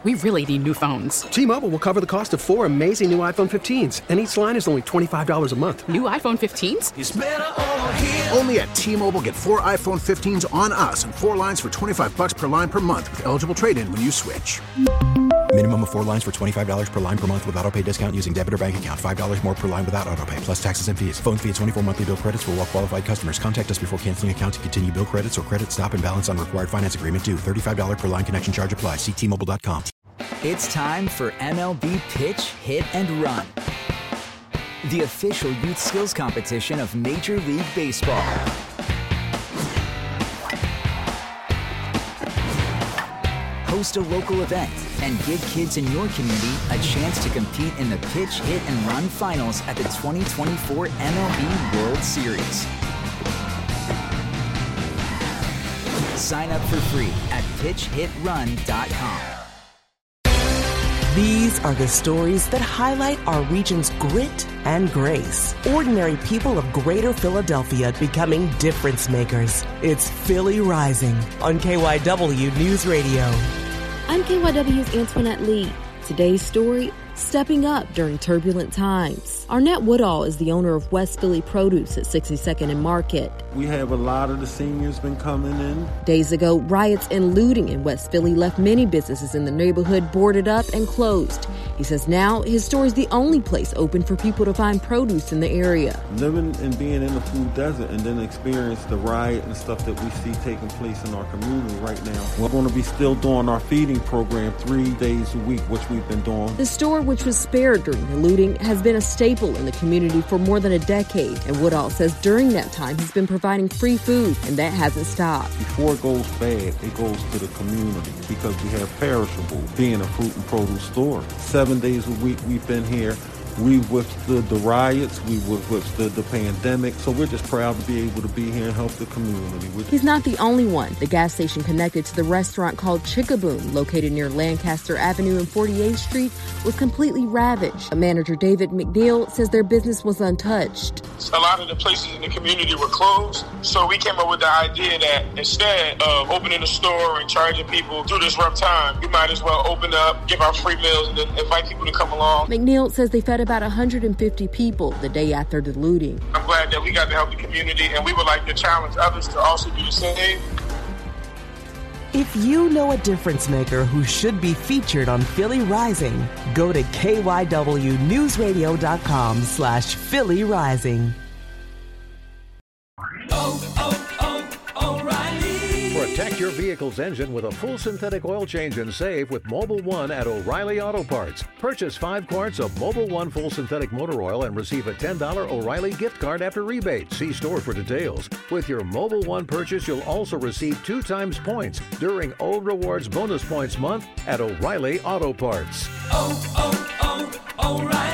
We really need new phones. T-Mobile will cover the cost of 4 amazing new iPhone 15s, and each line is only $25 a month. New iPhone 15s? It's better over here. Only at T-Mobile, get 4 iPhone 15s on us and 4 lines for $25 per line per month with eligible trade-in when you switch. Minimum of 4 lines for $25 per line per month with autopay discount using debit or bank account. $5 more per line without autopay, plus taxes and fees. Phone fee at 24 monthly bill credits for well-qualified customers. Contact us before canceling account to continue bill credits or credit stop and balance on required finance agreement due. $35 per line connection charge applies. See T-Mobile.com. It's time for MLB Pitch, Hit, and Run, the official youth skills competition of Major League Baseball. Host a local event and give kids in your community a chance to compete in the Pitch, Hit, and Run finals at the 2024 MLB World Series. Sign up for free at pitchhitrun.com. These are the stories that highlight our region's grit and grace. Ordinary people of Greater Philadelphia becoming difference makers. It's Philly Rising on KYW News Radio. I'm KYW's Antoinette Lee. Today's story, stepping up during turbulent times. Arnett Woodall is the owner of West Philly Produce at 62nd and Market. We have a lot of the seniors been coming in. Days ago, riots and looting in West Philly left many businesses in the neighborhood boarded up and closed. He says now his store is the only place open for people to find produce in the area. Living and being in the food desert and then experience the riot and stuff that we see taking place in our community right now. We're going to be still doing our feeding program 3 days a week, which we've been doing. The store, which was spared during the looting, has been a staple in the community for more than a decade. And Woodall says during that time he's been providing free food, and that hasn't stopped. Before it goes bad, it goes to the community because we have perishables being a fruit and produce store. 7 days a week we've been here. We've withstood the riots. We've withstood the pandemic. So we're just proud to be able to be here and help the community. He's not the only one. The gas station connected to the restaurant called Chickaboom, located near Lancaster Avenue and 48th Street, was completely ravaged. Manager David McNeil says their business was untouched. A lot of the places in the community were closed. So we came up with the idea that instead of opening a store and charging people through this rough time, we might as well open up, give out free meals, and then invite people to come along. McNeil says they fed about 150 people the day after the looting. I'm glad that we got to help the community, and we would like to challenge others to also do the same. If you know a difference maker who should be featured on Philly Rising, go to KYWNewsRadio.com/Philly Rising. Protect your vehicle's engine with a full synthetic oil change and save with Mobil 1 at O'Reilly Auto Parts. Purchase 5 quarts of Mobil 1 full synthetic motor oil and receive a $10 O'Reilly gift card after rebate. See store for details. With your Mobil 1 purchase, you'll also receive 2 times points during O Rewards Bonus Points Month at O'Reilly Auto Parts. O'Reilly.